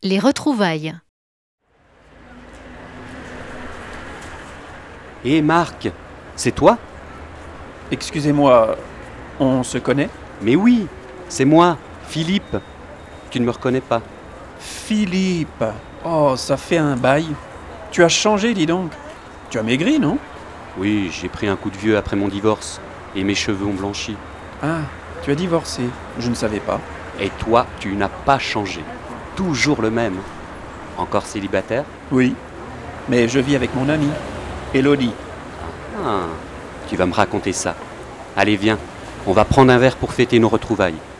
Les retrouvailles. Hé Marc, c'est toi? Excusez-moi, on se connaît? Mais oui, c'est moi, Philippe. Tu ne me reconnais pas? Philippe. Oh, ça fait un bail. Tu as changé, dis donc. Tu as maigri, non? Oui, j'ai pris un coup de vieux après mon divorce et mes cheveux ont blanchi. Ah, tu as divorcé. Je ne savais pas. Et toi, tu n'as pas changé. Toujours le même. Encore célibataire? Oui, mais je vis avec mon amie, Elodie. Ah, tu vas me raconter ça. Allez, viens, on va prendre un verre pour fêter nos retrouvailles.